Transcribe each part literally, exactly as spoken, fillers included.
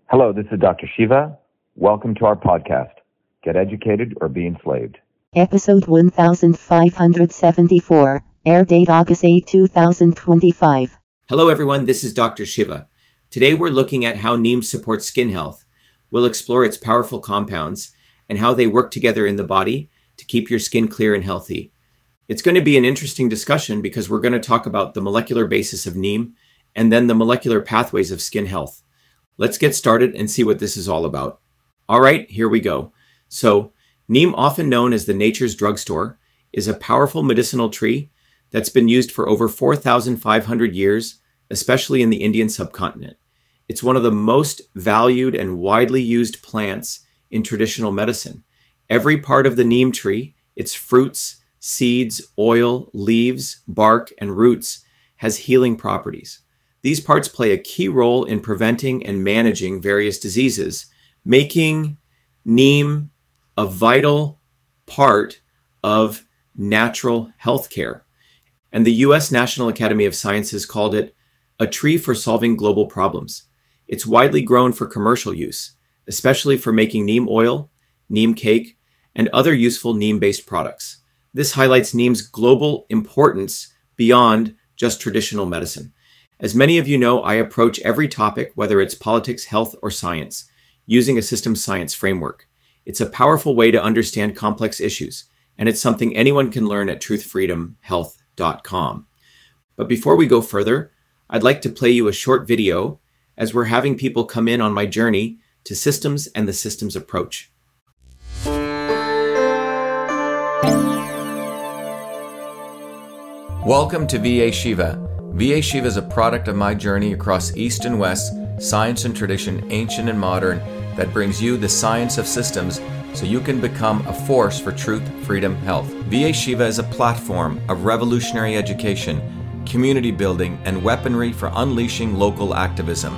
Hello, this is Doctor Shiva. Welcome to our podcast, Get Educated or Be Enslaved. Episode one thousand five hundred seventy-four, air date August eighth, two thousand twenty-five. Hello everyone, this is Doctor Shiva. Today we're looking at how neem supports skin health. We'll explore its powerful compounds and how they work together in the body to keep your skin clear and healthy. It's going to be an interesting discussion because we're going to talk about the molecular basis of neem and then the molecular pathways of skin health. Let's get started and see what this is all about. All right, here we go. So, neem, often known as the nature's drugstore, is a powerful medicinal tree that's been used for over four thousand five hundred years, especially in the Indian subcontinent. It's one of the most valued and widely used plants in traditional medicine. Every part of the neem tree, its fruits, seeds, oil, leaves, bark, and roots, has healing properties. These parts play a key role in preventing and managing various diseases, making neem a vital part of natural healthcare. And the U S National Academy of Sciences called it a tree for solving global problems. It's widely grown for commercial use, especially for making neem oil, neem cake, and other useful neem-based products. This highlights neem's global importance beyond just traditional medicine. As many of you know, I approach every topic, whether it's politics, health, or science, using a systems science framework. It's a powerful way to understand complex issues, and it's something anyone can learn at truth freedom health dot com. But before we go further, I'd like to play you a short video as we're having people come in on my journey to systems and the systems approach. Welcome to V A Shiva. V A Shiva is a product of my journey across East and West, science and tradition, ancient and modern, that brings you the science of systems so you can become a force for truth, freedom, health. V A Shiva is a platform of revolutionary education, community building, and weaponry for unleashing local activism.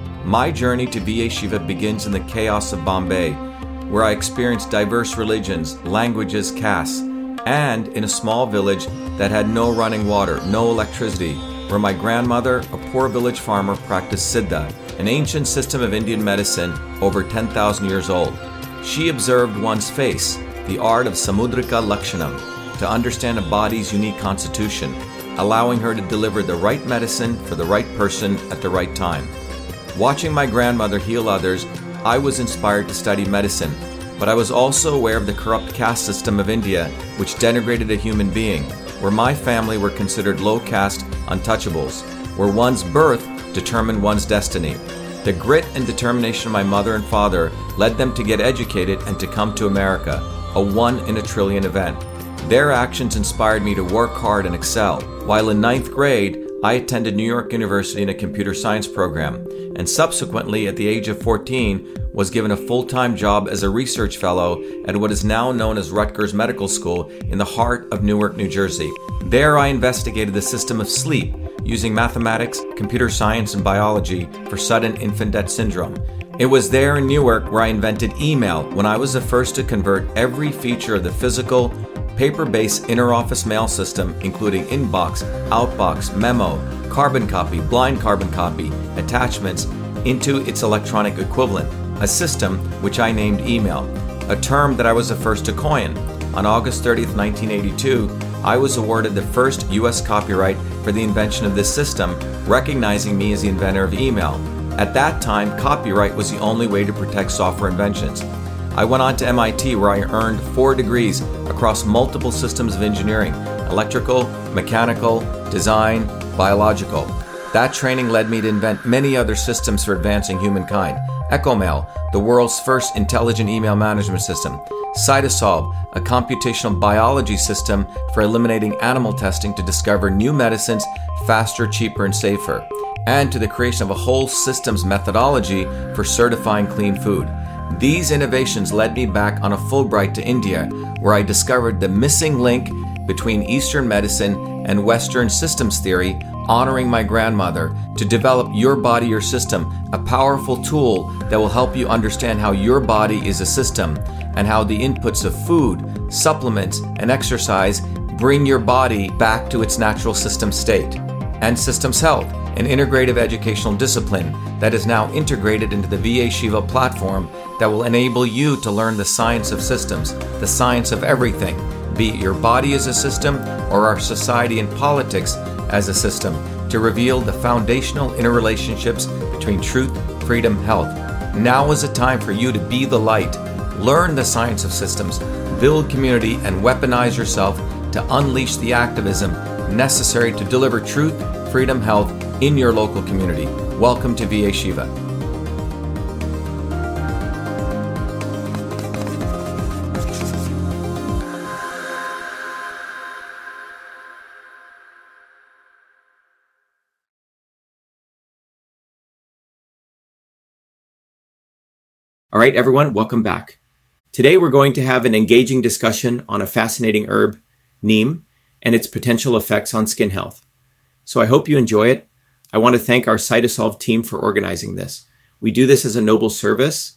My journey to V A Shiva begins in the chaos of Bombay, where I experienced diverse religions, languages, castes, and in a small village that had no running water, no electricity, where my grandmother, a poor village farmer, practiced Siddha, an ancient system of Indian medicine over ten thousand years old. She observed one's face, the art of Samudrika Lakshanam, to understand a body's unique constitution, allowing her to deliver the right medicine for the right person at the right time. Watching my grandmother heal others, I was inspired to study medicine, but I was also aware of the corrupt caste system of India, which denigrated a human being, where my family were considered low-caste untouchables, where one's birth determined one's destiny. The grit and determination of my mother and father led them to get educated and to come to America, a one-in-a-trillion event. Their actions inspired me to work hard and excel. While in ninth grade, I attended New York University in a computer science program, and subsequently, at the age of fourteen, was given a full-time job as a research fellow at what is now known as Rutgers Medical School in the heart of Newark, New Jersey. There I investigated the system of sleep using mathematics, computer science, and biology for sudden infant death syndrome. It was there in Newark where I invented email, when I was the first to convert every feature of the physical, paper-based inter-office mail system, including inbox, outbox, memo, carbon copy, blind carbon copy, attachments, into its electronic equivalent, a system which I named email, a term that I was the first to coin. On August thirtieth, nineteen eighty-two, I was awarded the first U S copyright for the invention of this system, recognizing me as the inventor of email. At that time, copyright was the only way to protect software inventions. I went on to M I T, where I earned four degrees across multiple systems of engineering: electrical, mechanical, design, biological. That training led me to invent many other systems for advancing humankind. EchoMail, the world's first intelligent email management system. Cytosolve, a computational biology system for eliminating animal testing to discover new medicines faster, cheaper, and safer. And to the creation of a whole systems methodology for certifying clean food. These innovations led me back on a Fulbright to India, where I discovered the missing link between Eastern medicine and Western systems theory, honoring my grandmother, to develop Your Body, Your System, a powerful tool that will help you understand how your body is a system and how the inputs of food, supplements, and exercise bring your body back to its natural system state. And systems health, an integrative educational discipline that is now integrated into the V A Shiva platform that will enable you to learn the science of systems, the science of everything, be it your body as a system or our society and politics as a system, to reveal the foundational interrelationships between truth, freedom, health. Now is the time for you to be the light, learn the science of systems, build community, and weaponize yourself to unleash the activism necessary to deliver truth, freedom, health in your local community. Welcome to V A Shiva. All right, everyone, welcome back. Today we're going to have an engaging discussion on a fascinating herb, neem, and its potential effects on skin health. So I hope you enjoy it. I want to thank our Cytosolve team for organizing this. We do this as a noble service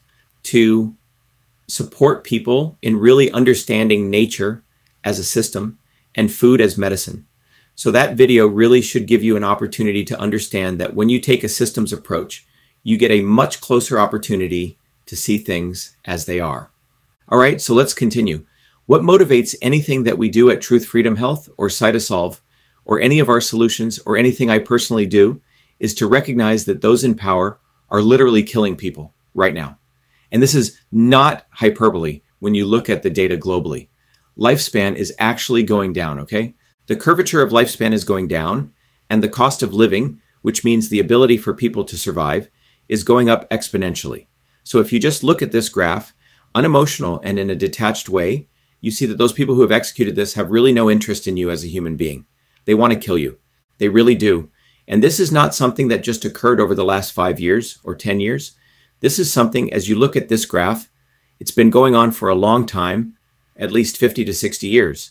to support people in really understanding nature as a system and food as medicine. So that video really should give you an opportunity to understand that when you take a systems approach, you get a much closer opportunity to see things as they are. All right, so let's continue. What motivates anything that we do at Truth Freedom Health or Cytosolve or any of our solutions or anything I personally do is to recognize that those in power are literally killing people right now. And this is not hyperbole when you look at the data globally. Lifespan is actually going down, okay? The curvature of lifespan is going down, and the cost of living, which means the ability for people to survive, is going up exponentially. So if you just look at this graph, unemotional and in a detached way, you see that those people who have executed this have really no interest in you as a human being. They want to kill you. They really do. And this is not something that just occurred over the last five years or ten years. This is something, as you look at this graph, it's been going on for a long time, at least fifty to sixty years.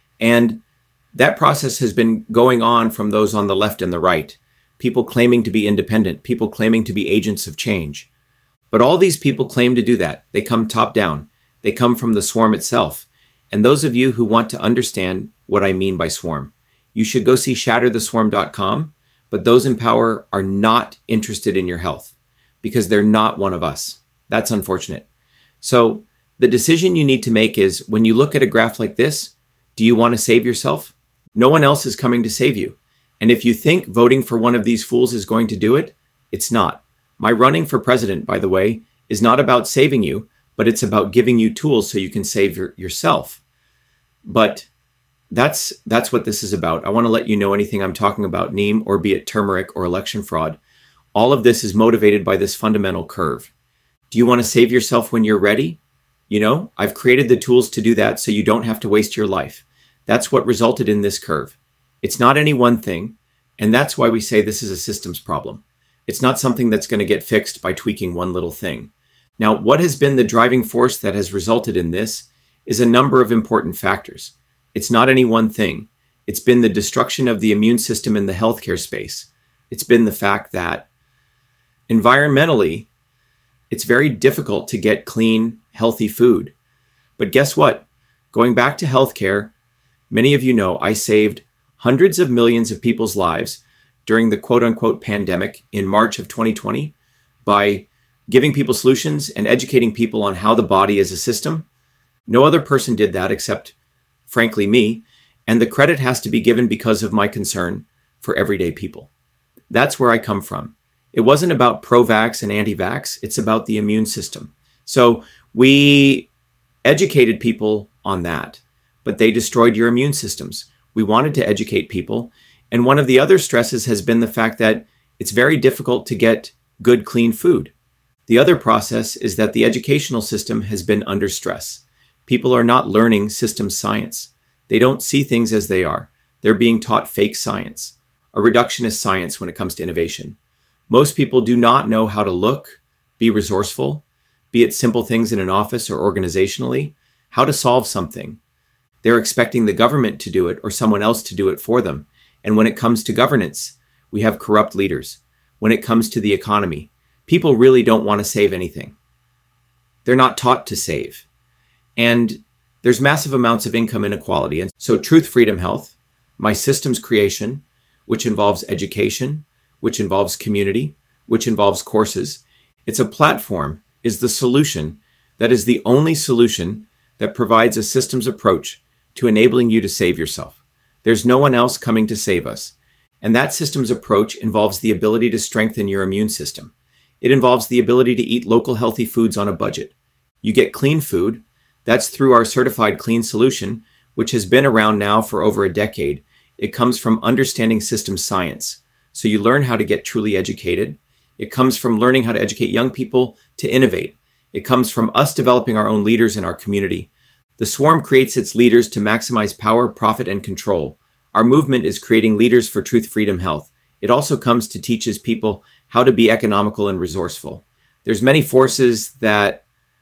And that process has been going on from those on the left and the right. People claiming to be independent, people claiming to be agents of change. But all these people claim to do that. They come top down. They come from the swarm itself. And those of you who want to understand what I mean by swarm, you should go see shatter the swarm dot com. But those in power are not interested in your health because they're not one of us. That's unfortunate. So the decision you need to make is when you look at a graph like this, do you want to save yourself? No one else is coming to save you. And if you think voting for one of these fools is going to do it, it's not. My running for president, by the way, is not about saving you, but it's about giving you tools so you can save your, yourself. But that's that's what this is about. I want to let you know anything I'm talking about, neem, or be it turmeric or election fraud. All of this is motivated by this fundamental curve. Do you want to save yourself when you're ready? You know, I've created the tools to do that so you don't have to waste your life. That's what resulted in this curve. It's not any one thing, and that's why we say this is a systems problem. It's not something that's going to get fixed by tweaking one little thing. Now, what has been the driving force that has resulted in this is a number of important factors. It's not any one thing. It's been the destruction of the immune system in the healthcare space. It's been the fact that environmentally, it's very difficult to get clean, healthy food. But guess what? Going back to healthcare, many of you know I saved hundreds of millions of people's lives during the quote-unquote pandemic in March of twenty twenty by giving people solutions and educating people on how the body is a system. No other person did that except, frankly, me, and the credit has to be given because of my concern for everyday people. That's where I come from. It wasn't about pro-vax and anti-vax, it's about the immune system. So we educated people on that, but they destroyed your immune systems. We wanted to educate people. And one of the other stresses has been the fact that it's very difficult to get good, clean food. The other process is that the educational system has been under stress. People are not learning systems science. They don't see things as they are. They're being taught fake science, a reductionist science when it comes to innovation. Most people do not know how to look, be resourceful, be it simple things in an office or organizationally, how to solve something. They're expecting the government to do it or someone else to do it for them. And when it comes to governance, we have corrupt leaders. When it comes to the economy, people really don't want to save anything. They're not taught to save. And there's massive amounts of income inequality. And so Truth Freedom Health, my systems creation, which involves education, which involves community, which involves courses. It's a platform, is the solution that is the only solution that provides a systems approach to enabling you to save yourself. There's no one else coming to save us. And that systems approach involves the ability to strengthen your immune system. It involves the ability to eat local healthy foods on a budget. You get clean food. That's through our certified clean solution, which has been around now for over a decade. It comes from understanding systems science. So you learn how to get truly educated. It comes from learning how to educate young people to innovate. It comes from us developing our own leaders in our community. The swarm creates its leaders to maximize power, profit, and control. Our movement is creating leaders for truth, freedom, health. It also comes to teach people how to be economical and resourceful. There's many forces that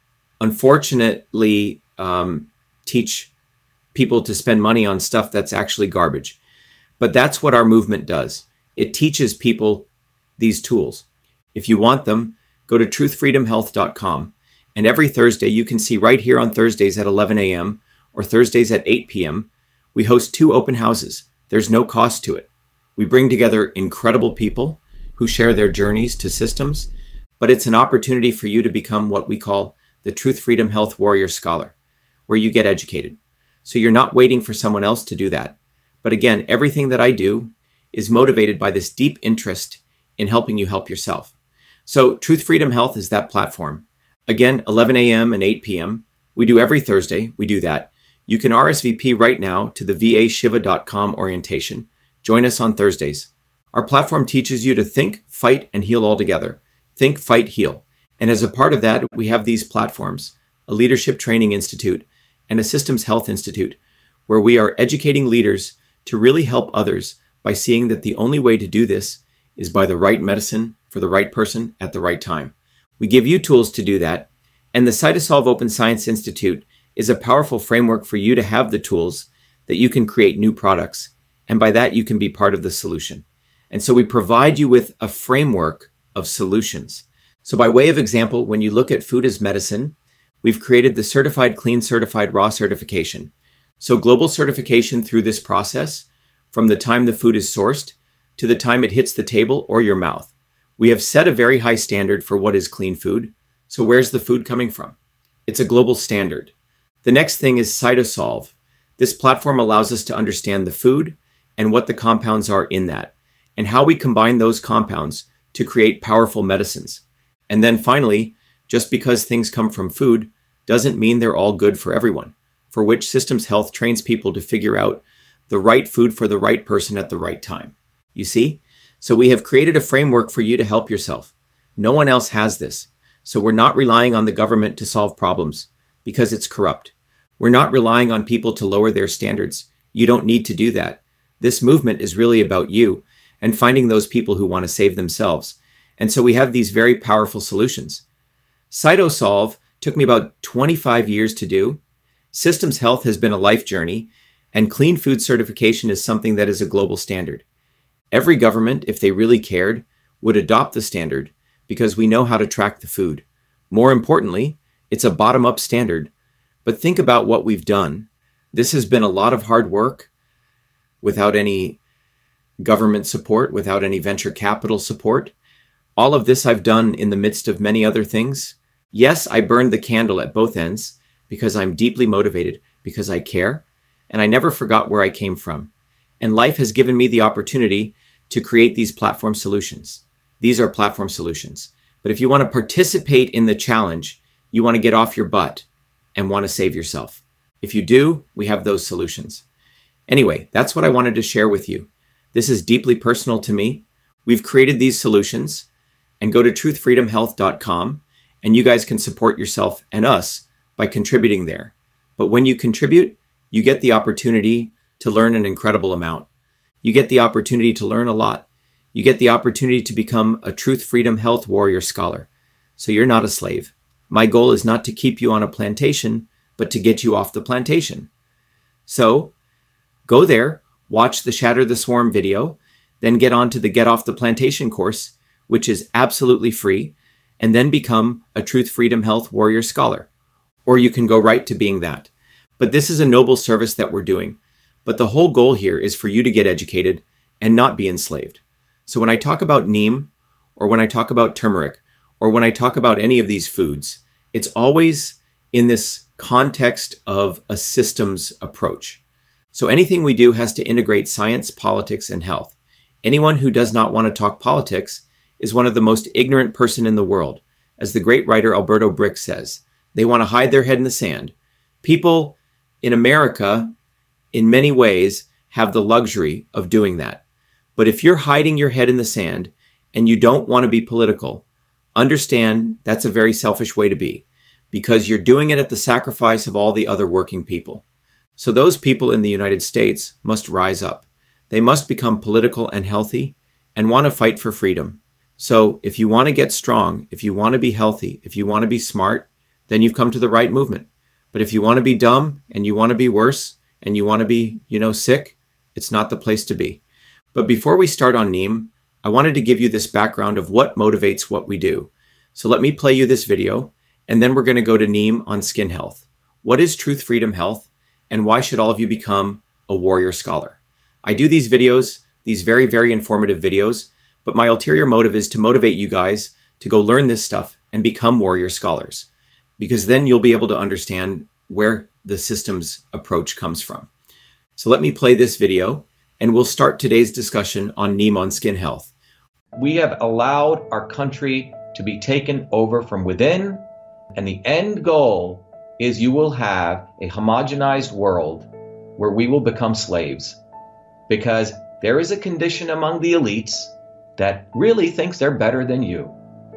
unfortunately um, teach people to spend money on stuff that's actually garbage. But that's what our movement does. It teaches people these tools. If you want them, go to truth freedom health dot com. And every Thursday, you can see right here on Thursdays at eleven a.m. or Thursdays at eight p.m., we host two open houses. There's no cost to it. We bring together incredible people who share their journeys to systems, but it's an opportunity for you to become what we call the Truth Freedom Health Warrior Scholar, where you get educated. So you're not waiting for someone else to do that. But again, everything that I do is motivated by this deep interest in helping you help yourself. So Truth Freedom Health is that platform. Again, eleven a.m. and eight p.m. We do every Thursday. We do that. You can R S V P right now to the v a shiva dot com orientation. Join us on Thursdays. Our platform teaches you to think, fight, and heal all together. Think, fight, heal. And as a part of that, we have these platforms, a Leadership Training Institute and a Systems Health Institute, where we are educating leaders to really help others by seeing that the only way to do this is by the right medicine for the right person at the right time. We give you tools to do that, and the Cytosolve Open Science Institute is a powerful framework for you to have the tools that you can create new products, and by that you can be part of the solution. And so we provide you with a framework of solutions. So by way of example, when you look at food as medicine, we've created the Certified Clean Certified Raw certification. So global certification through this process, from the time the food is sourced to the time it hits the table or your mouth. We have set a very high standard for what is clean food. So where's the food coming from? It's a global standard. The next thing is Cytosolve. This platform allows us to understand the food and what the compounds are in that, and how we combine those compounds to create powerful medicines. And then finally, just because things come from food doesn't mean they're all good for everyone, for which Systems Health trains people to figure out the right food for the right person at the right time. You see? So we have created a framework for you to help yourself. No one else has this. So we're not relying on the government to solve problems because it's corrupt. We're not relying on people to lower their standards. You don't need to do that. This movement is really about you and finding those people who want to save themselves. And so we have these very powerful solutions. Cytosolve took me about twenty-five years to do. Systems Health has been a life journey, and clean food certification is something that is a global standard. Every government, if they really cared, would adopt the standard because we know how to track the food. More importantly, it's a bottom-up standard. But think about what we've done. This has been a lot of hard work without any government support, without any venture capital support. All of this I've done in the midst of many other things. Yes, I burned the candle at both ends because I'm deeply motivated, because I care, and I never forgot where I came from. And life has given me the opportunity to create these platform solutions. These are platform solutions. But if you want to participate in the challenge, you want to get off your butt and want to save yourself. If you do, we have those solutions. Anyway, that's what I wanted to share with you. This is deeply personal to me. We've created these solutions, and go to truth freedom health dot com, and you guys can support yourself and us by contributing there. But when you contribute, you get the opportunity to learn an incredible amount. You get the opportunity to learn a lot. You get the opportunity to become a Truth Freedom Health Warrior Scholar. So you're not a slave. My goal is not to keep you on a plantation, but to get you off the plantation. So go there, watch the Shatter the Swarm video, then get on to the Get Off the Plantation course, which is absolutely free, and then become a Truth Freedom Health Warrior Scholar. Or you can go right to being that. But this is a noble service that we're doing. But the whole goal here is for you to get educated and not be enslaved. So when I talk about neem, or when I talk about turmeric, or when I talk about any of these foods, it's always in this context of a systems approach. So anything we do has to integrate science, politics, and health. Anyone who does not want to talk politics is one of the most ignorant person in the world. As the great writer Alberto Brick says, they want to hide their head in the sand. People in America, in many ways, have the luxury of doing that. But if you're hiding your head in the sand and you don't want to be political, understand that's a very selfish way to be, because you're doing it at the sacrifice of all the other working people. So those people in the United States must rise up. They must become political and healthy and want to fight for freedom. So if you want to get strong, if you want to be healthy, if you want to be smart, then you've come to the right movement. But if you want to be dumb and you want to be worse and you want to be, you know, sick, it's not the place to be. But before we start on neem, I wanted to give you this background of what motivates what we do. So let me play you this video, and then we're going to go to neem on skin health. What is Truth Freedom Health, and why should all of you become a warrior scholar? I do these videos, these very, very informative videos, but my ulterior motive is to motivate you guys to go learn this stuff and become warrior scholars, because then you'll be able to understand where the systems approach comes from. So let me play this video, and we'll start today's discussion on neem on skin health. We have allowed our country to be taken over from within, and the end goal is you will have a homogenized world where we will become slaves, because there is a condition among the elites that really thinks they're better than you,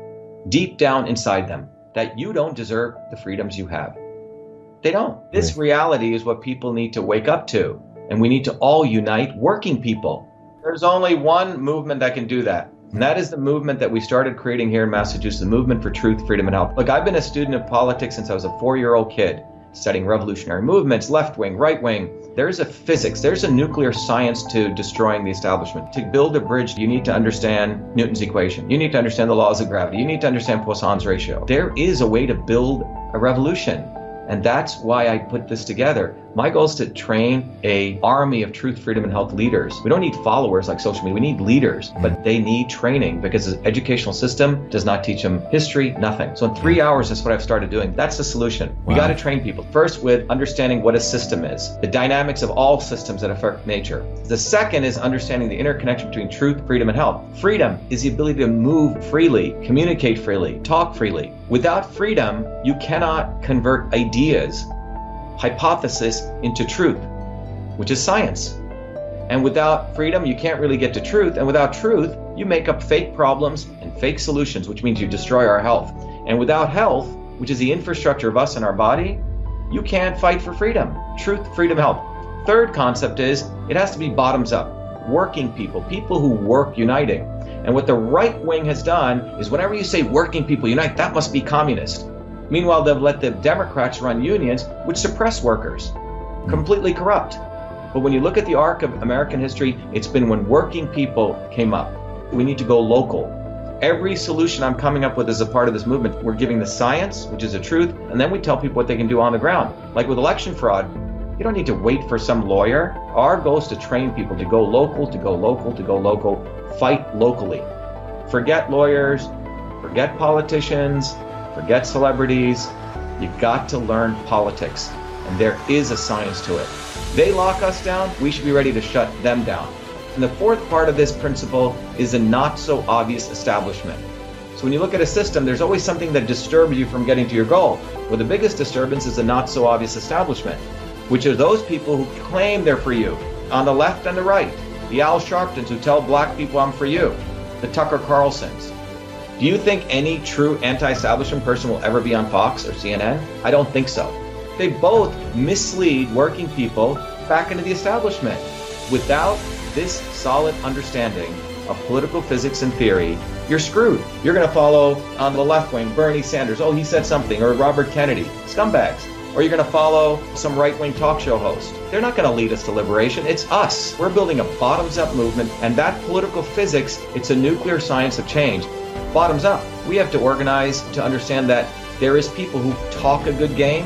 deep down inside them, that you don't deserve the freedoms you have. They don't. This reality is what people need to wake up to, and we need to all unite working people. There's only one movement that can do that, and that is the movement that we started creating here in Massachusetts, the Movement for Truth, Freedom, and Health. Look, I've been a student of politics since I was a four-year-old kid, studying revolutionary movements, left-wing, right-wing. There's a physics, there's a nuclear science to destroying the establishment. To build a bridge, you need to understand Newton's equation. You need to understand the laws of gravity. You need to understand Poisson's ratio. There is a way to build a revolution. And that's why I put this together. My goal is to train a army of truth, freedom, and health leaders. We don't need followers like social media. We need leaders, but they need training because the educational system does not teach them history, nothing. So in three hours, that's what I've started doing. That's the solution. We Wow. got to train people. First, with understanding what a system is, the dynamics of all systems that affect nature. The second is understanding the interconnection between truth, freedom, and health. Freedom is the ability to move freely, communicate freely, talk freely. Without freedom, you cannot convert ideas, hypothesis into truth, which is science. And without freedom, you can't really get to truth. And without truth, you make up fake problems and fake solutions, which means you destroy our health. And without health, which is the infrastructure of us and our body, you can't fight for freedom. Truth, freedom, health. Third concept is it has to be bottoms up. Working people, people who work uniting. And what the right wing has done is whenever you say working people unite, that must be communist. Meanwhile, they've let the Democrats run unions, which suppress workers, completely corrupt. But when you look at the arc of American history, it's been when working people came up. We need to go local. Every solution I'm coming up with as a part of this movement, we're giving the science, which is the truth, and then we tell people what they can do on the ground. Like with election fraud, you don't need to wait for some lawyer. Our goal is to train people to go local, to go local, to go local, fight locally. Forget lawyers, forget politicians, forget celebrities. You've got to learn politics, and there is a science to it. They lock us down, we should be ready to shut them down. And the fourth part of this principle is a not so obvious establishment. So when you look at a system, there's always something that disturbs you from getting to your goal. Well, the biggest disturbance is a not so obvious establishment, which are those people who claim they're for you, on the left and the right. The Al Sharptons who tell black people I'm for you. The Tucker Carlsons. Do you think any true anti-establishment person will ever be on Fox or C N N? I don't think so. They both mislead working people back into the establishment. Without this solid understanding of political physics and theory, you're screwed. You're going to follow on the left wing, Bernie Sanders, oh, he said something, or Robert Kennedy, scumbags. Or you're going to follow some right-wing talk show host. They're not going to lead us to liberation. It's us. We're building a bottoms-up movement, and that political physics, it's a nuclear science of change. Bottoms up. We have to organize to understand that there is people who talk a good game,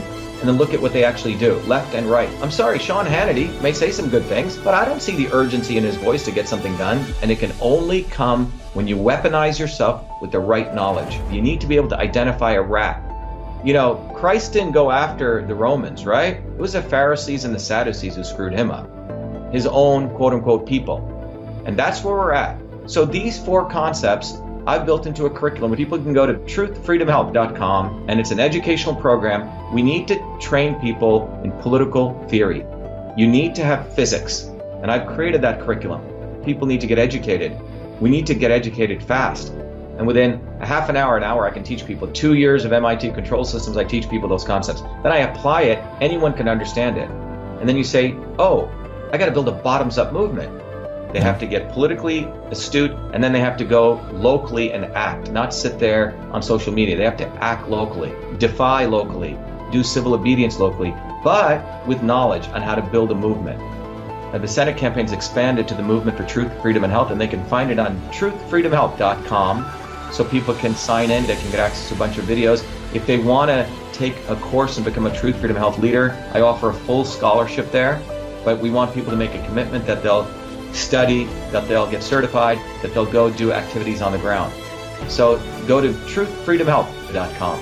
and then look at what they actually do, left and right. I'm sorry, Sean Hannity may say some good things, but I don't see the urgency in his voice to get something done. And it can only come when you weaponize yourself with the right knowledge. You need to be able to identify a rat. You know, Christ didn't go after the Romans, right? It was the Pharisees and the Sadducees who screwed him up. His own quote unquote people. And that's where we're at. So these four concepts I've built into a curriculum where people can go to truth freedom health dot com, and it's an educational program. We need to train people in political theory. You need to have physics, and I've created that curriculum. People need to get educated. We need to get educated fast. And within a half an hour, an hour, I can teach people. Two years of M I T control systems, I teach people those concepts. Then I apply it, anyone can understand it. And then you say, oh, I got to build a bottoms-up movement. They have to get politically astute, and then they have to go locally and act, not sit there on social media. They have to act locally, defy locally, do civil obedience locally, but with knowledge on how to build a movement. Now, the Senate campaign's expanded to the Movement for Truth, Freedom, and Health, and they can find it on truth freedom health dot com, so people can sign in, they can get access to a bunch of videos. If they want to take a course and become a Truth, Freedom, Health leader, I offer a full scholarship there, but we want people to make a commitment that they'll study, that they'll get certified, that they'll go do activities on the ground. So go to truth freedom health dot com.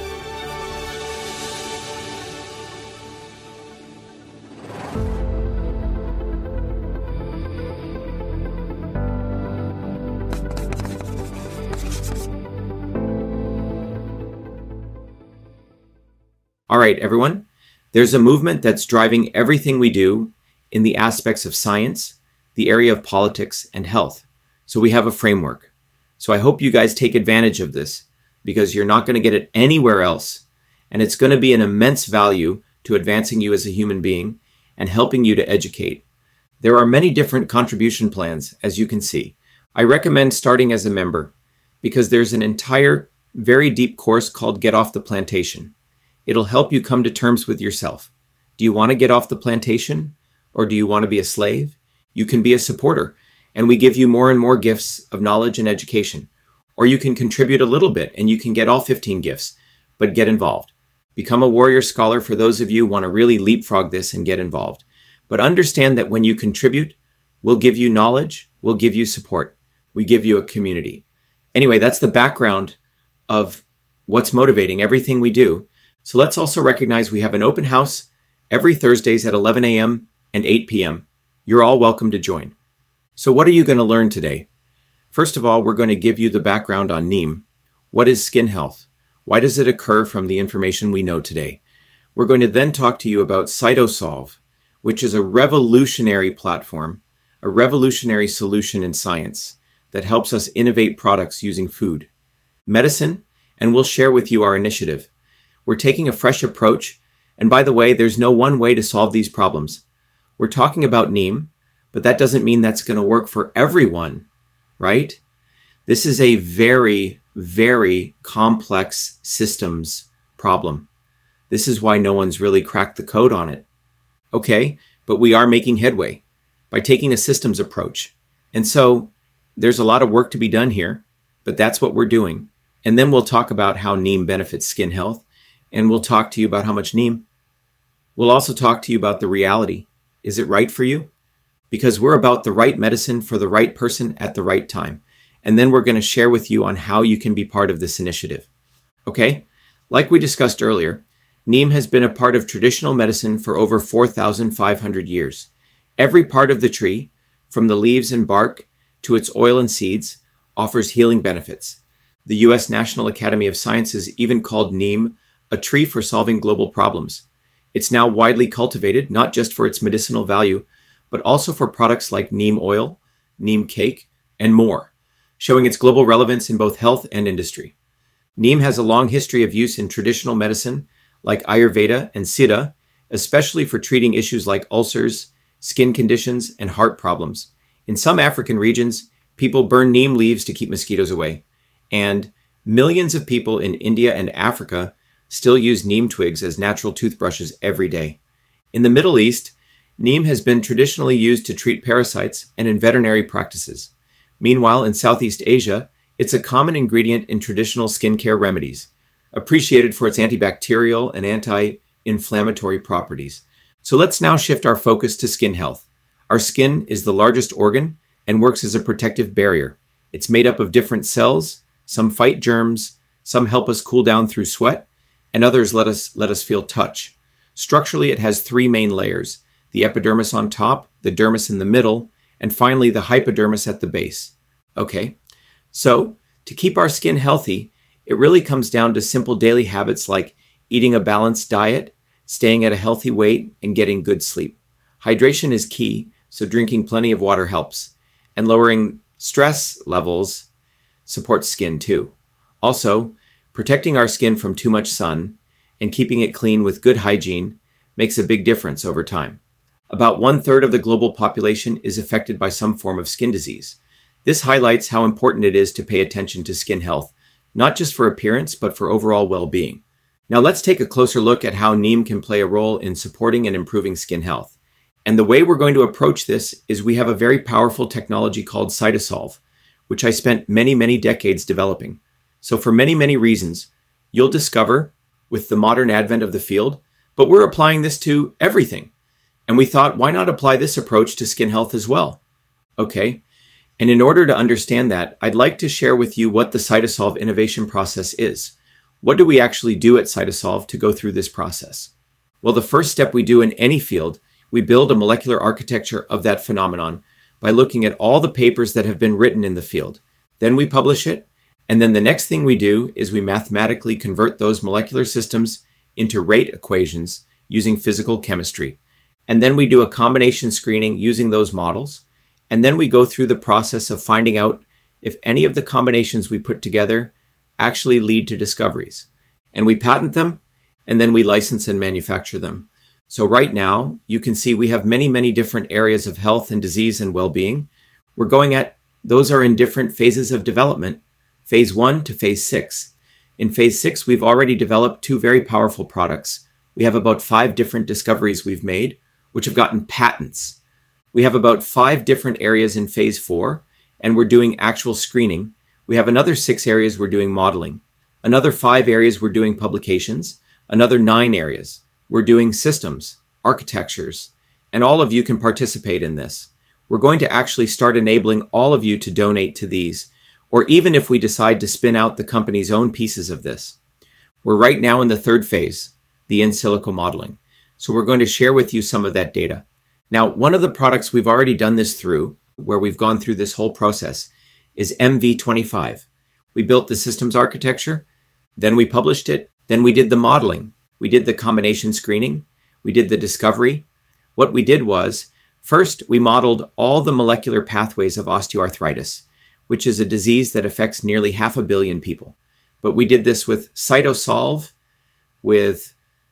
All right, everyone. There's a movement that's driving everything we do in the aspects of science, the area of politics, and health. So we have a framework. So I hope you guys take advantage of this, because you're not going to get it anywhere else. And it's going to be an immense value to advancing you as a human being and helping you to educate. There are many different contribution plans, as you can see. I recommend starting as a member, because there's an entire, very deep course called Get Off the Plantation. It'll help you come to terms with yourself. Do you want to get off the plantation, or do you want to be a slave? You can be a supporter, and we give you more and more gifts of knowledge and education. Or you can contribute a little bit, and you can get all fifteen gifts, but get involved. Become a warrior scholar for those of you who want to really leapfrog this and get involved. But understand that when you contribute, we'll give you knowledge, we'll give you support, we give you a community. Anyway, that's the background of what's motivating everything we do. So let's also recognize we have an open house every Thursdays at eleven a.m. and eight p.m. You're all welcome to join. So what are you going to learn today? First of all, we're going to give you the background on Neem. What is skin health? Why does it occur from the information we know today? We're going to then talk to you about Cytosolve, which is a revolutionary platform, a revolutionary solution in science that helps us innovate products using food, medicine, and we'll share with you our initiative. We're taking a fresh approach, and by the way, there's no one way to solve these problems. We're talking about Neem, but that doesn't mean that's going to work for everyone, right? This is a very, very complex systems problem. This is why no one's really cracked the code on it. Okay, but we are making headway by taking a systems approach. And so there's a lot of work to be done here, but that's what we're doing. And then we'll talk about how Neem benefits skin health, and we'll talk to you about how much Neem. We'll also talk to you about the reality. Is it right for you? Because we're about the right medicine for the right person at the right time. And then we're going to share with you on how you can be part of this initiative. Okay? Like we discussed earlier, Neem has been a part of traditional medicine for over four thousand five hundred years. Every part of the tree, from the leaves and bark to its oil and seeds, offers healing benefits. The U S National Academy of Sciences even called Neem a tree for solving global problems. It's now widely cultivated, not just for its medicinal value, but also for products like neem oil, neem cake, and more, showing its global relevance in both health and industry. Neem has a long history of use in traditional medicine like Ayurveda and Siddha, especially for treating issues like ulcers, skin conditions, and heart problems. In some African regions, people burn neem leaves to keep mosquitoes away, and millions of people in India and Africa still use neem twigs as natural toothbrushes every day. In the Middle East, neem has been traditionally used to treat parasites and in veterinary practices. Meanwhile, in Southeast Asia, it's a common ingredient in traditional skincare remedies, appreciated for its antibacterial and anti-inflammatory properties. So let's now shift our focus to skin health. Our skin is the largest organ and works as a protective barrier. It's made up of different cells. Some fight germs, some help us cool down through sweat, and others let us let us feel touch. Structurally, it has three main layers: the epidermis on top, the dermis in the middle, and finally the hypodermis at the base. Okay, so to keep our skin healthy, it really comes down to simple daily habits like eating a balanced diet, staying at a healthy weight, and getting good sleep. Hydration is key, so drinking plenty of water helps, and lowering stress levels supports skin too. Also, protecting our skin from too much sun and keeping it clean with good hygiene makes a big difference over time. About one third of the global population is affected by some form of skin disease. This highlights how important it is to pay attention to skin health, not just for appearance, but for overall well-being. Now let's take a closer look at how Neem can play a role in supporting and improving skin health. And the way we're going to approach this is we have a very powerful technology called Cytosolve, which I spent many, many decades developing. So for many, many reasons, you'll discover with the modern advent of the field, but we're applying this to everything. And we thought, why not apply this approach to skin health as well? Okay. And in order to understand that, I'd like to share with you what the Cytosolve innovation process is. What do we actually do at Cytosolve to go through this process? Well, the first step we do in any field, we build a molecular architecture of that phenomenon by looking at all the papers that have been written in the field. Then we publish it, and then the next thing we do is we mathematically convert those molecular systems into rate equations using physical chemistry. And then we do a combination screening using those models. And then we go through the process of finding out if any of the combinations we put together actually lead to discoveries. And we patent them, and then we license and manufacture them. So right now, you can see we have many, many different areas of health and disease and well-being. We're going at, those are in different phases of development, phase one to phase six. In phase six, we've already developed two very powerful products. We have about five different discoveries we've made, which have gotten patents. We have about five different areas in phase four, and we're doing actual screening. We have another six areas we're doing modeling. Another five areas we're doing publications. Another nine areas. We're doing systems, architectures, and all of you can participate in this. We're going to actually start enabling all of you to donate to these, or even if we decide to spin out the company's own pieces of this. We're right now in the third phase, the in silico modeling. So we're going to share with you some of that data. Now, one of the products we've already done this through, where we've gone through this whole process, is M V twenty-five. We built the systems architecture, then we published it, then we did the modeling. We did the combination screening. We did the discovery. What we did was, first, we modeled all the molecular pathways of osteoarthritis, which is a disease that affects nearly half a billion people. But we did this with Cytosolve, with,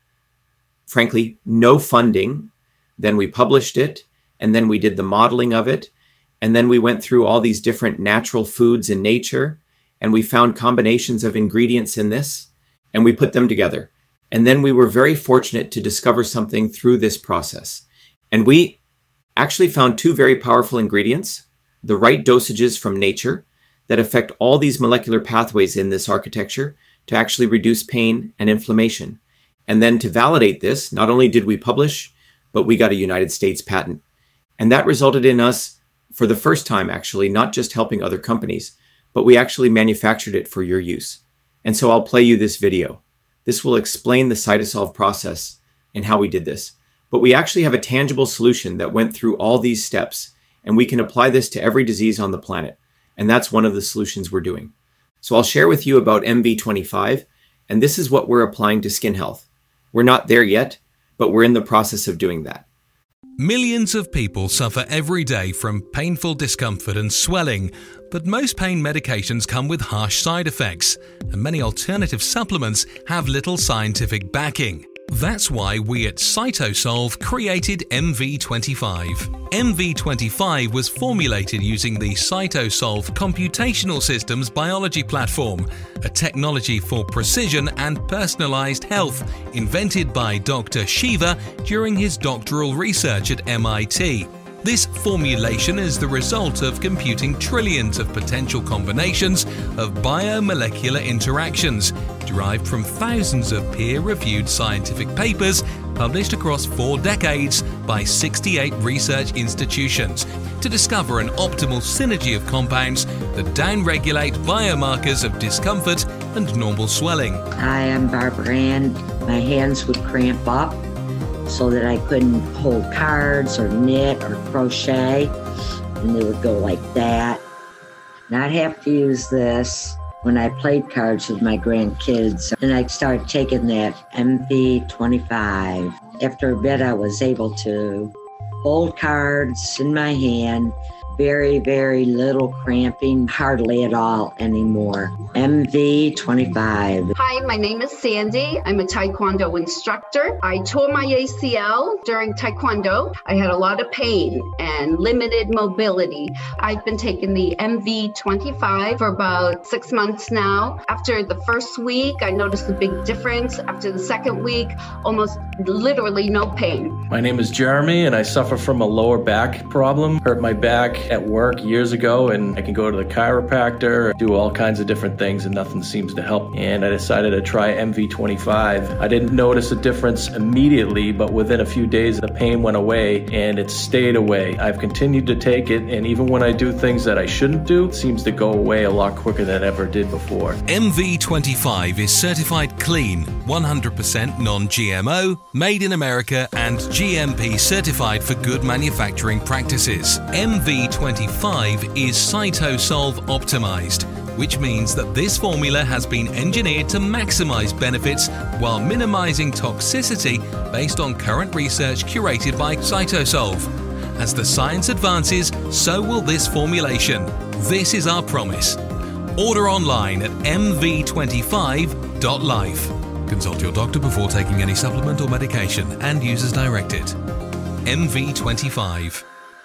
frankly, no funding. Then we published it, and then we did the modeling of it. And then we went through all these different natural foods in nature, and we found combinations of ingredients in this, and we put them together. And then we were very fortunate to discover something through this process. And we actually found two very powerful ingredients, the right dosages from nature that affect all these molecular pathways in this architecture to actually reduce pain and inflammation. And then to validate this, not only did we publish, but we got a United States patent. And that resulted in us, for the first time actually, not just helping other companies, but we actually manufactured it for your use. And so I'll play you this video. This will explain the Cytosolve process and how we did this. But we actually have a tangible solution that went through all these steps, and we can apply this to every disease on the planet. And that's one of the solutions we're doing. So I'll share with you about M V twenty-five, and this is what we're applying to skin health. We're not there yet, but we're in the process of doing that. Millions of people suffer every day from painful discomfort and swelling, but most pain medications come with harsh side effects, and many alternative supplements have little scientific backing. That's why we at Cytosolve created M V twenty-five. M V twenty-five was formulated using the Cytosolve Computational Systems Biology Platform, a technology for precision and personalized health invented by Doctor Shiva during his doctoral research at M I T. This formulation is the result of computing trillions of potential combinations of biomolecular interactions derived from thousands of peer-reviewed scientific papers published across four decades by sixty-eight research institutions to discover an optimal synergy of compounds that downregulate biomarkers of discomfort and normal swelling. Hi, I'm Barbara Ann. My hands would cramp up so that I couldn't hold cards or knit or crochet, and they would go like that. And I'd have to use this when I played cards with my grandkids, and I started taking that M V twenty-five. After a bit, I was able to hold cards in my hand, very, very little cramping, hardly at all anymore. M V twenty-five. Hi, my name is Sandy. I'm a Taekwondo instructor. I tore my A C L during Taekwondo. I had a lot of pain and limited mobility. I've been taking the M V twenty-five for about six months now. After the first week, I noticed a big difference. After the second week, almost literally no pain. My name is Jeremy, and I suffer from a lower back problem. Hurt my back at work years ago, and I can go to the chiropractor, do all kinds of different things, and nothing seems to help. And I decided to try M V twenty-five. I didn't notice a difference immediately, but within a few days, the pain went away, and it stayed away. I've continued to take it, and even when I do things that I shouldn't do, it seems to go away a lot quicker than it ever did before. M V twenty-five is certified clean, one hundred percent non-G M O, made in America, and G M P certified for good manufacturing practices. M V twenty-five is CytoSolve optimized, which means that this formula has been engineered to maximize benefits while minimizing toxicity based on current research curated by CytoSolve. As the science advances, so will this formulation. This is our promise. Order online at m v twenty-five dot life. Consult your doctor before taking any supplement or medication and use as directed. M V twenty-five.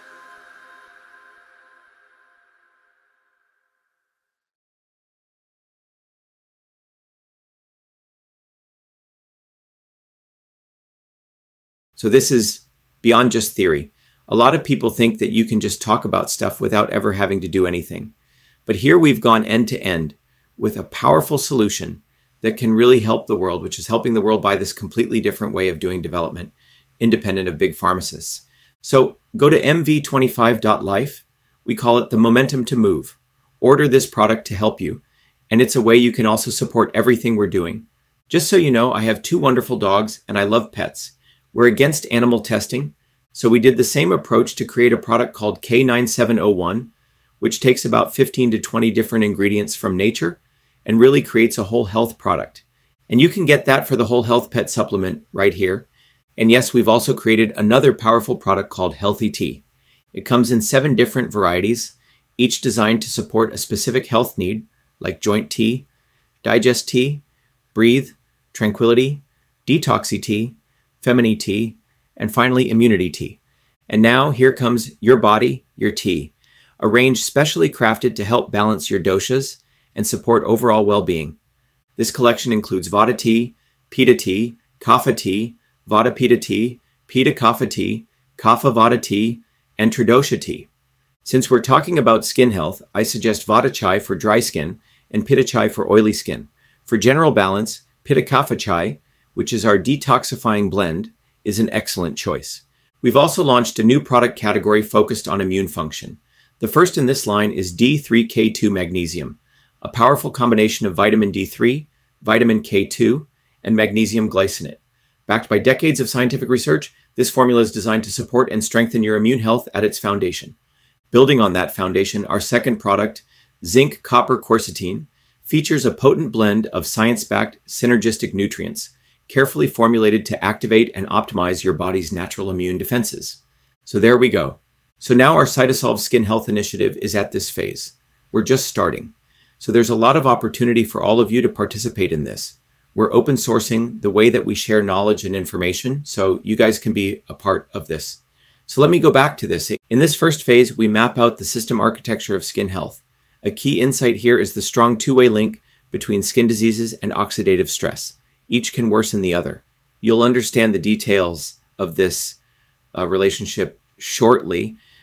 So this is beyond just theory. A lot of people think that you can just talk about stuff without ever having to do anything. But here we've gone end to end with a powerful solution that can really help the world, which is helping the world by this completely different way of doing development, independent of big pharmacists. So go to m v twenty-five dot life. We call it the momentum to move. Order this product to help you. And it's a way you can also support everything we're doing. Just so you know, I have two wonderful dogs and I love pets. We're against animal testing, so we did the same approach to create a product called K nine seven oh one, which takes about fifteen to twenty different ingredients from nature and really creates a whole health product. And you can get that for the whole health pet supplement right here. And yes, we've also created another powerful product called Healthy Tea. It comes in seven different varieties, each designed to support a specific health need, like joint tea, digest tea, breathe, tranquility, detoxy tea, feminine tea, and finally immunity tea. And now here comes Your Body, Your Tea, a range specially crafted to help balance your doshas and support overall well-being. This collection includes Vata tea, Pitta tea, Kapha tea, Vata Pitta tea, Pitta Kapha tea, Kapha Vata tea, and Tridosha tea. Since we're talking about skin health, I suggest Vata chai for dry skin and Pitta chai for oily skin. For general balance, Pitta Kapha chai, which is our detoxifying blend, is an excellent choice. We've also launched a new product category focused on immune function. The first in this line is D three K two Magnesium, a powerful combination of vitamin D three, vitamin K two, and magnesium glycinate. Backed by decades of scientific research, this formula is designed to support and strengthen your immune health at its foundation. Building on that foundation, our second product, Zinc Copper Quercetin, features a potent blend of science-backed synergistic nutrients, carefully formulated to activate and optimize your body's natural immune defenses. So there we go. So now our CytoSolve Skin Health Initiative is at this phase. We're just starting. So there's a lot of opportunity for all of you to participate in this. We're open sourcing the way that we share knowledge and information, so you guys can be a part of this. So let me go back to this. In this first phase, we map out the system architecture of skin health. A key insight here is the strong two-way link between skin diseases and oxidative stress. Each can worsen the other. You'll understand the details of this uh, relationship shortly,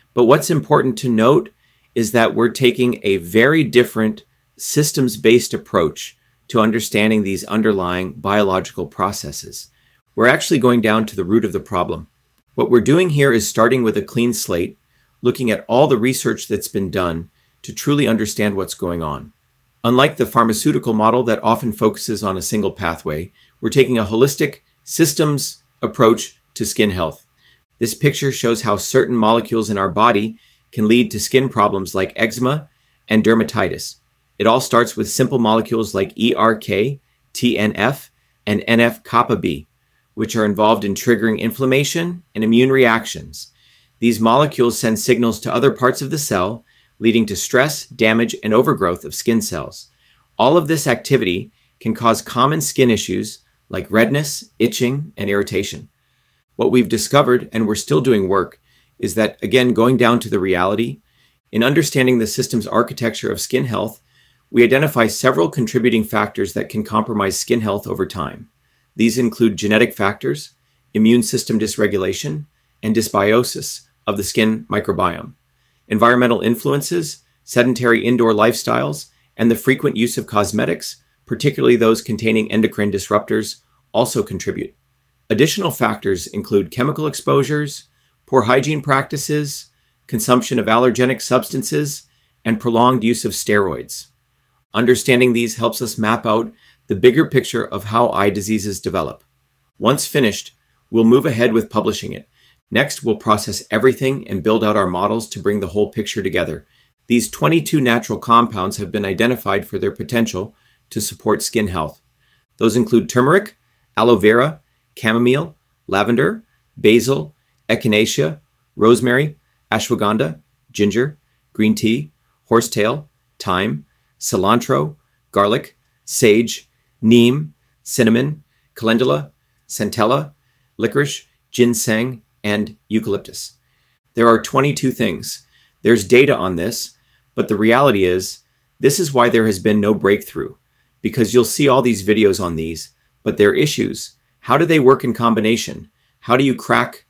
But what's important to note is that we're taking a very different systems-based approach to understanding these underlying biological processes. We're actually going down to the root of the problem. What we're doing here is starting with a clean slate, looking at all the research that's been done to truly understand what's going on. Unlike the pharmaceutical model that often focuses on a single pathway, we're taking a holistic systems approach to skin health. This picture shows how certain molecules in our body can lead to skin problems like eczema and dermatitis. It all starts with simple molecules like E R K, T N F, and N F kappa B, which are involved in triggering inflammation and immune reactions. These molecules send signals to other parts of the cell, leading to stress, damage, and overgrowth of skin cells. All of this activity can cause common skin issues like redness, itching, and irritation. What we've discovered, and we're still doing work, is that, again, going down to the reality, in understanding the system's architecture of skin health, we identify several contributing factors that can compromise skin health over time. These include genetic factors, immune system dysregulation, and dysbiosis of the skin microbiome. Environmental influences, sedentary indoor lifestyles, and the frequent use of cosmetics, particularly those containing endocrine disruptors, also contribute. Additional factors include chemical exposures, poor hygiene practices, consumption of allergenic substances, and prolonged use of steroids. Understanding these helps us map out the bigger picture of how eye diseases develop. Once finished, we'll move ahead with publishing it. Next, we'll process everything and build out our models to bring the whole picture together. These twenty-two natural compounds have been identified for their potential to support skin health. Those include turmeric, aloe vera, chamomile, lavender, basil, echinacea, rosemary, ashwagandha, ginger, green tea, horsetail, thyme, cilantro, garlic, sage, neem, cinnamon, calendula, centella, licorice, ginseng, and eucalyptus. There are twenty-two things. There's data on this, but the reality is, this is why there has been no breakthrough, because you'll see all these videos on these, but they're issues. How do they work in combination? How do you crack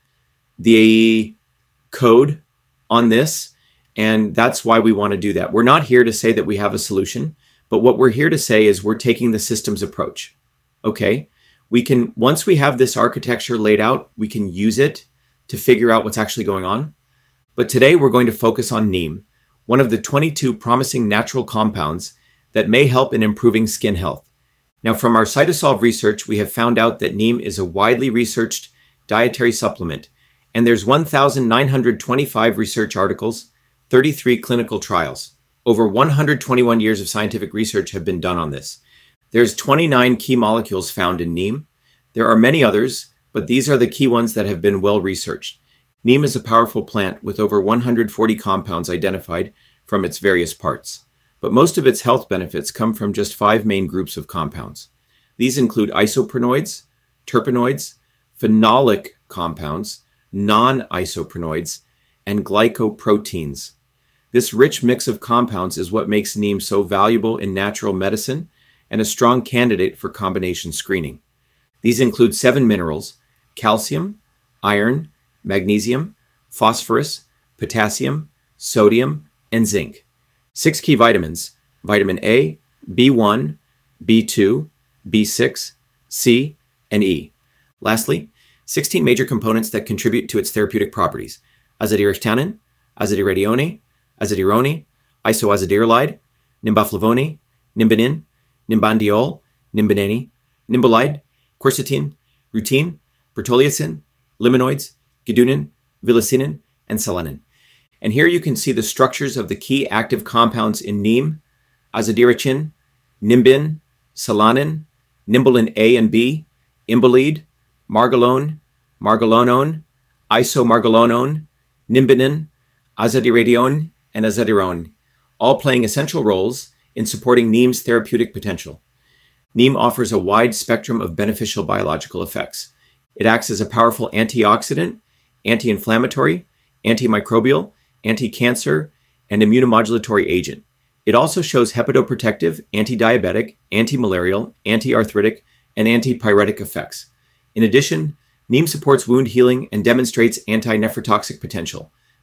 the code on this? And that's why we want to do that. We're not here to say that we have a solution, but what we're here to say is we're taking the systems approach. Okay? We can, once we have this architecture laid out, we can use it to figure out what's actually going on. But today we're going to focus on neem, one of the twenty-two promising natural compounds that may help in improving skin health. Now, from our Cytosolve research, we have found out that neem is a widely researched dietary supplement, and there's one thousand nine hundred twenty-five research articles, thirty-three clinical trials. Over one hundred twenty-one years of scientific research have been done on this. There's twenty-nine key molecules found in neem. There are many others, but these are the key ones that have been well researched. Neem is a powerful plant with over one hundred forty compounds identified from its various parts. But most of its health benefits come from just five main groups of compounds. These include isoprenoids, terpenoids, phenolic compounds, non-isoprenoids, and glycoproteins. This rich mix of compounds is what makes neem so valuable in natural medicine and a strong candidate for combination screening. These include seven minerals: calcium, iron, magnesium, phosphorus, potassium, sodium, and zinc. Six key vitamins: vitamin A, B one, B two, B six, C, and E. Lastly, sixteen major components that contribute to its therapeutic properties: azadirachtanin, azadiradione, azadirone, isoazadirylide, nimboflavone, nimbinin, nimbandiol, nimbinene, nimbolide, quercetin, rutin, bertolliasin, limonoids, guanidine, vilicinin, and selenin. And here you can see the structures of the key active compounds in neem: azadirachtin, nimbin, solanin, nimbolin A and B, imbolide, margalone, margalonone, isomargalonone, nimbinin, azadiradione, and azadirone, all playing essential roles in supporting neem's therapeutic potential. Neem offers a wide spectrum of beneficial biological effects. It acts as a powerful antioxidant, anti-inflammatory, antimicrobial, anti-cancer, and immunomodulatory agent. It also shows hepatoprotective, anti-diabetic, anti-malarial, anti-arthritic, and antipyretic effects. In addition, neem supports wound healing and demonstrates anti-nephrotoxic potential.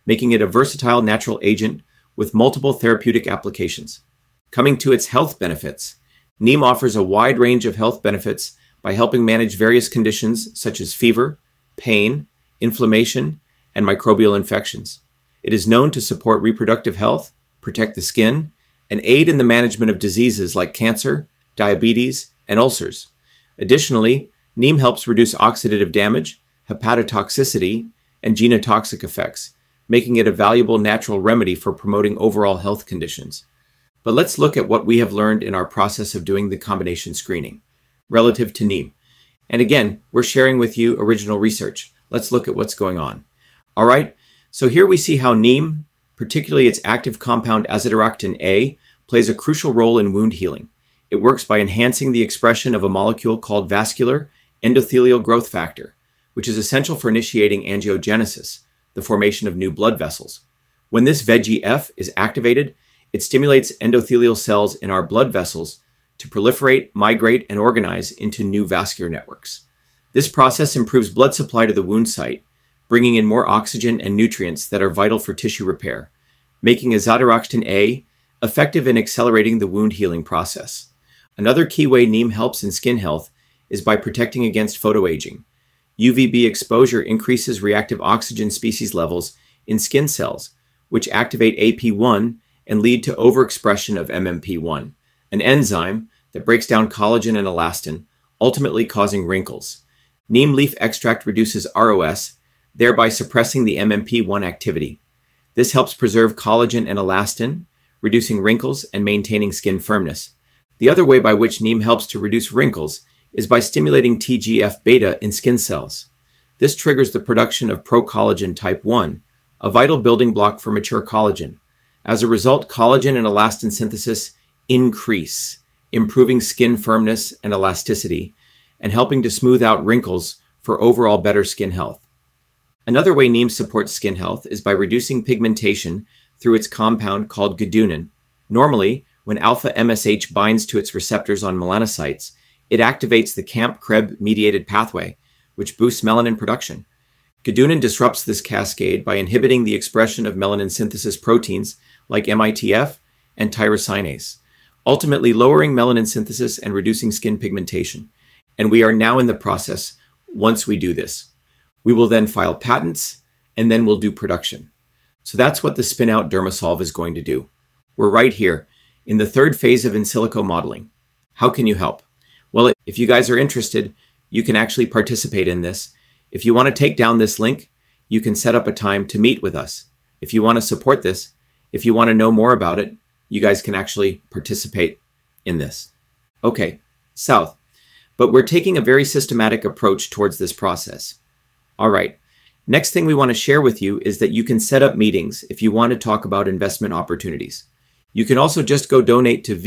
making it a versatile natural agent with multiple therapeutic applications. Coming to its health benefits, neem offers a wide range of health benefits by helping manage various conditions such as fever, pain, inflammation, and microbial infections. It is known to support reproductive health, protect the skin, and aid in the management of diseases like cancer, diabetes, and ulcers. Additionally, neem helps reduce oxidative damage, hepatotoxicity, and genotoxic effects, making it a valuable natural remedy for promoting overall health conditions. But let's look at what we have learned in our process of doing the combination screening relative to neem. And again, we're sharing with you original research. Let's look at what's going on. All right, so here we see how neem, particularly its active compound azadirachtin A, plays a crucial role in wound healing. It works by enhancing the expression of a molecule called vascular endothelial growth factor, which is essential for initiating angiogenesis, the formation of new blood vessels. When this V E G F is activated, it stimulates endothelial cells in our blood vessels to proliferate, migrate, and organize into new vascular networks. This process improves blood supply to the wound site, bringing in more oxygen and nutrients that are vital for tissue repair, making azadirachtin A effective in accelerating the wound healing process. Another key way neem helps in skin health is by protecting against photoaging. U V B exposure increases reactive oxygen species levels in skin cells, which activate A P one and lead to overexpression of M M P one, an enzyme that breaks down collagen and elastin, ultimately causing wrinkles. Neem leaf extract reduces R O S, thereby suppressing the M M P one activity. This helps preserve collagen and elastin, reducing wrinkles and maintaining skin firmness. The other way by which neem helps to reduce wrinkles is by stimulating T G F beta in skin cells. This triggers the production of procollagen type one, a vital building block for mature collagen. As a result, collagen and elastin synthesis increase, improving skin firmness and elasticity, and helping to smooth out wrinkles for overall better skin health. Another way neem supports skin health is by reducing pigmentation through its compound called gadoonin. Normally, when alpha M S H binds to its receptors on melanocytes, it activates the CAMP-Kreb-mediated pathway, which boosts melanin production. Gadoonin disrupts this cascade by inhibiting the expression of melanin synthesis proteins like M I T F and tyrosinase, ultimately lowering melanin synthesis and reducing skin pigmentation. And we are now in the process once we do this. We will then file patents, and then we'll do production. So that's what the spin-out Dermasolve is going to do. We're right here in the third phase of in silico modeling. How can you help? Well, if you guys are interested, you can actually participate in this. If you want to take down this link, you can set up a time to meet with us. If you want to support this, if you want to know more about it, you guys can actually participate in this. Okay, south. But we're taking a very systematic approach towards this process. All right. Next thing we want to share with you is that you can set up meetings if you want to talk about investment opportunities. You can also just go donate to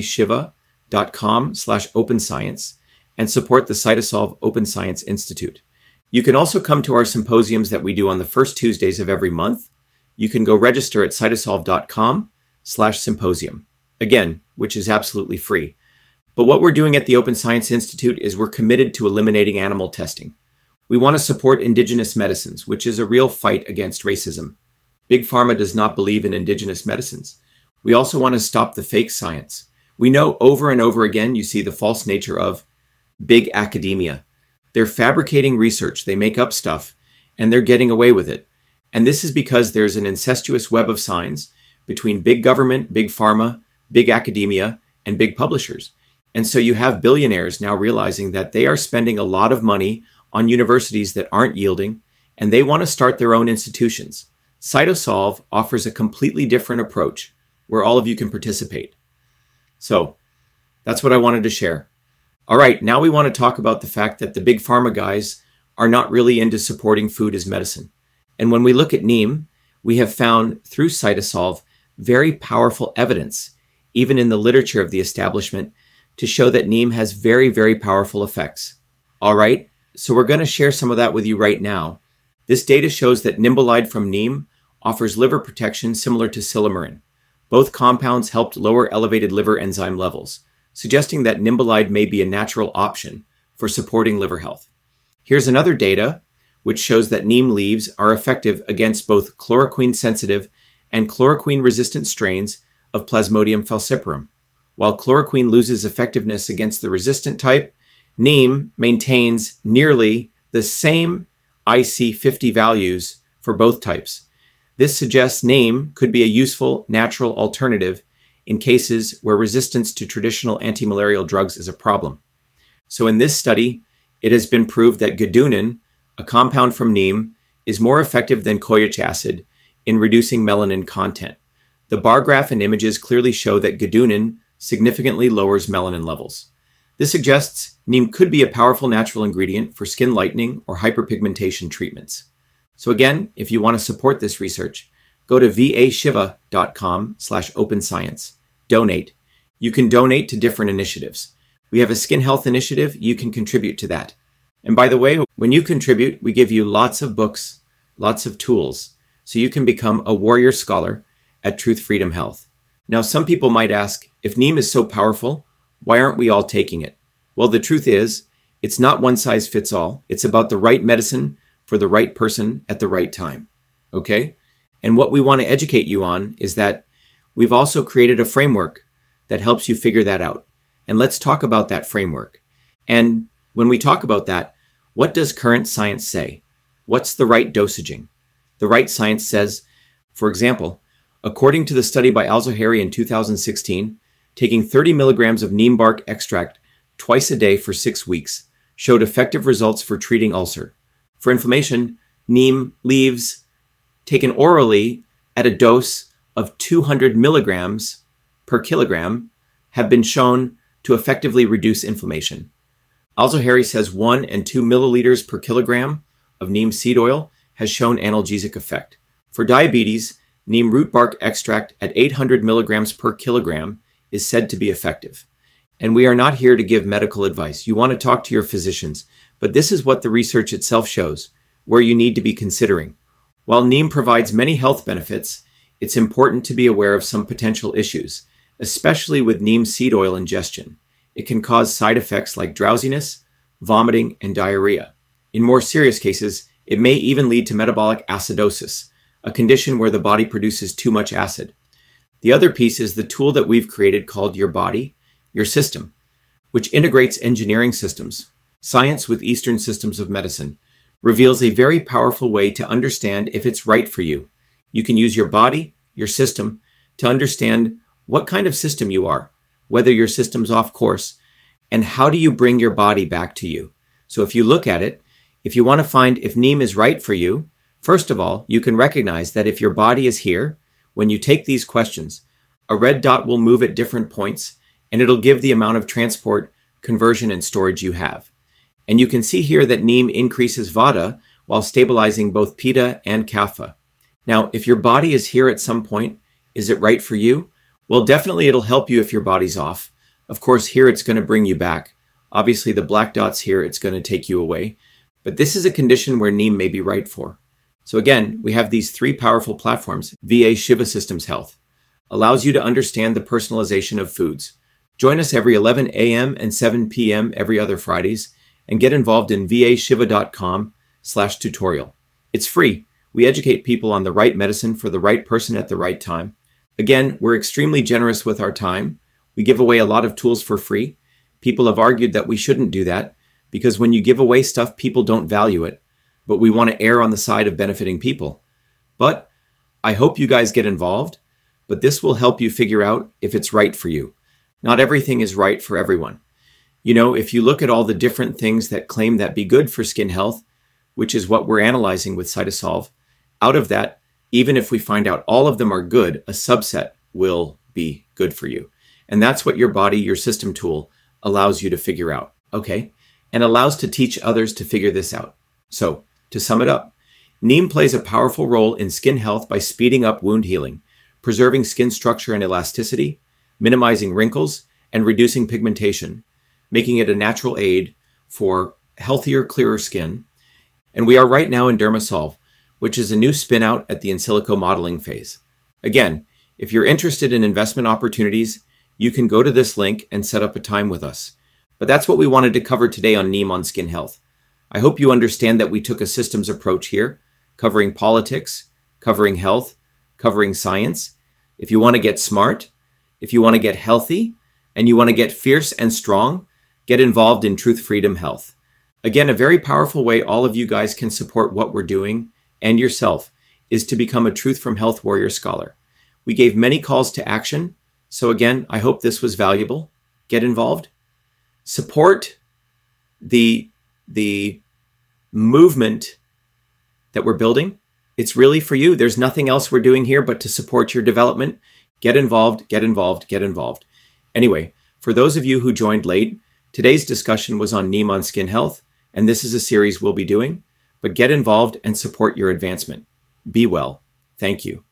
vashiva.com slash open science and support the Cytosolve Open Science Institute. You can also come to our symposiums that we do on the first Tuesdays of every month. You can go register at cytosolve.com slash symposium, again, which is absolutely free. But what we're doing at the Open Science Institute is we're committed to eliminating animal testing. We want to support indigenous medicines, which is a real fight against racism. Big Pharma does not believe in indigenous medicines. We also want to stop the fake science. We know over and over again you see the false nature of big academia. They're fabricating research, they make up stuff, and they're getting away with it. And this is because there's an incestuous web of signs between big government, big pharma, big academia, and big publishers. And so you have billionaires now realizing that they are spending a lot of money on universities that aren't yielding, and they want to start their own institutions. Cytosolve offers a completely different approach where all of you can participate. So that's what I wanted to share. All right, now we want to talk about the fact that the big pharma guys are not really into supporting food as medicine. And when we look at neem, we have found through Cytosolve very powerful evidence, even in the literature of the establishment, to show that neem has very, very powerful effects. All right, so we're going to share some of that with you right now. This data shows that Nimbulide from neem offers liver protection similar to Silymarin. Both compounds helped lower elevated liver enzyme levels, suggesting that Nimbulide may be a natural option for supporting liver health. Here's another data which shows that neem leaves are effective against both chloroquine-sensitive and chloroquine-resistant strains of Plasmodium falciparum. While chloroquine loses effectiveness against the resistant type, neem maintains nearly the same I C fifty values for both types. This suggests neem could be a useful natural alternative in cases where resistance to traditional antimalarial drugs is a problem. So in this study, it has been proved that gadoonin, a compound from neem, is more effective than kojic acid in reducing melanin content. The bar graph and images clearly show that gadoonin significantly lowers melanin levels. This suggests neem could be a powerful natural ingredient for skin lightening or hyperpigmentation treatments. So again, if you want to support this research, go to vashiva.com slash open science. Donate. You can donate to different initiatives. We have a skin health initiative. You can contribute to that. And by the way, when you contribute, we give you lots of books, lots of tools, so you can become a warrior scholar at Truth Freedom Health. Now, some people might ask, if neem is so powerful, why aren't we all taking it? Well, the truth is, it's not one size fits all. It's about the right medicine for the right person at the right time. Okay? And what we want to educate you on is that we've also created a framework that helps you figure that out. And let's talk about that framework. And when we talk about that, what does current science say? What's the right dosaging? The right science says, for example, according to the study by Al-Zohari in two thousand sixteen, taking thirty milligrams of neem bark extract twice a day for six weeks showed effective results for treating ulcer. For inflammation, neem leaves taken orally at a dose of two hundred milligrams per kilogram have been shown to effectively reduce inflammation. Al-Zohari says one and two milliliters per kilogram of neem seed oil has shown analgesic effect. For diabetes, neem root bark extract at eight hundred milligrams per kilogram is said to be effective. And we are not here to give medical advice. You want to talk to your physicians, but this is what the research itself shows, where you need to be considering. While neem provides many health benefits, it's important to be aware of some potential issues, especially with neem seed oil ingestion. It can cause side effects like drowsiness, vomiting, and diarrhea. In more serious cases, it may even lead to metabolic acidosis, a condition where the body produces too much acid. The other piece is the tool that we've created called Your Body, Your System, which integrates engineering systems. Science with Eastern systems of medicine reveals a very powerful way to understand if it's right for you. You can use your body, your system, to understand what kind of system you are, whether your system's off course, and how do you bring your body back to you. So if you look at it, if you want to find if neem is right for you, first of all, you can recognize that if your body is here, when you take these questions, a red dot will move at different points, and it'll give the amount of transport, conversion, and storage you have. And you can see here that neem increases vata while stabilizing both pitta and kapha. Now, if your body is here at some point, is it right for you? Well, definitely it'll help you if your body's off. Of course, here it's going to bring you back. Obviously, the black dots here, it's going to take you away. But this is a condition where neem may be right for. So again, we have these three powerful platforms. V A Shiva Systems Health allows you to understand the personalization of foods. Join us every eleven a.m. and seven p.m. every other Fridays and get involved in vashiva.com slash tutorial. It's free. We educate people on the right medicine for the right person at the right time. Again, we're extremely generous with our time. We give away a lot of tools for free. People have argued that we shouldn't do that because when you give away stuff, people don't value it. But we want to err on the side of benefiting people. But I hope you guys get involved, but this will help you figure out if it's right for you. Not everything is right for everyone. You know, if you look at all the different things that claim that be good for skin health, which is what we're analyzing with Cytosolve, out of that, even if we find out all of them are good, a subset will be good for you. And that's what Your Body, Your System tool allows you to figure out, okay? And allows to teach others to figure this out. So, to sum it up, neem plays a powerful role in skin health by speeding up wound healing, preserving skin structure and elasticity, minimizing wrinkles, and reducing pigmentation, making it a natural aid for healthier, clearer skin. And we are right now in Dermasolve, which is a new spin-out at the in silico modeling phase. Again, if you're interested in investment opportunities, you can go to this link and set up a time with us. But that's what we wanted to cover today on Neem on Skin Health. I hope you understand that we took a systems approach here, covering politics, covering health, covering science. If you want to get smart, if you want to get healthy, and you want to get fierce and strong, get involved in Truth Freedom Health. Again, a very powerful way all of you guys can support what we're doing and yourself is to become a Truth from Health Warrior Scholar. We gave many calls to action. So again, I hope this was valuable. Get involved. Support the, the movement that we're building. It's really for you. There's nothing else we're doing here but to support your development. Get involved, get involved, get involved. Anyway, for those of you who joined late, today's discussion was on Neem on skin health, and this is a series we'll be doing. But get involved and support your advancement. Be well. Thank you.